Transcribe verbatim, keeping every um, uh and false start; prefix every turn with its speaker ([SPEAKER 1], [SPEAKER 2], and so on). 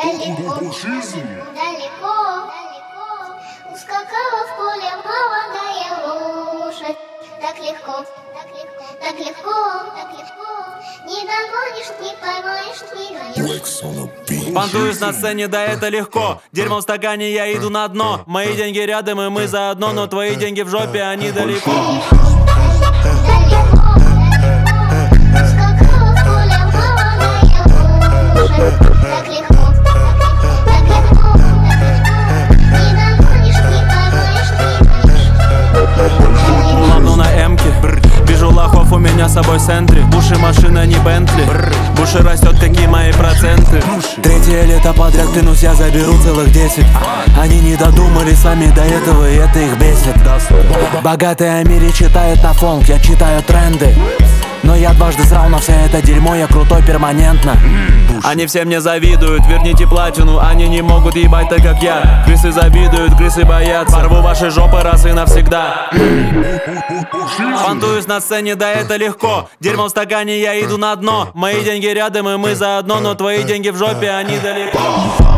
[SPEAKER 1] далеко, далеко, ускакала в поле молодая лошадь. Так легко, так легко, так легко, так легко. Не догонишь, не поймаешь, не гонишь.
[SPEAKER 2] Понтуюсь на сцене, да это легко. Дерьмо в стакане, я иду на дно. Мои деньги рядом, и мы заодно. Но твои деньги в жопе, они далеко. Ловну на эмке, вижу лохов у меня с собой в центре. Буши машина, не Бентли. Буши растет, какие мои проценты. Третье лето подряд, клянусь, я заберу целых десять. Они не додумали сами до этого, и это их бесит. Богатые о мире читают на фонк, я читаю тренды. Но я дважды срал на все это дерьмо, я крутой перманентно. Они все мне завидуют, верните платину. Они не могут ебать так, как я. Крысы завидуют, крысы боятся. Порву ваши жопы раз и навсегда. Понтуюсь на сцене, да это легко. Дерьмо в стакане, я иду на дно. Мои деньги рядом, и мы заодно. Но твои деньги в жопе, они далеко.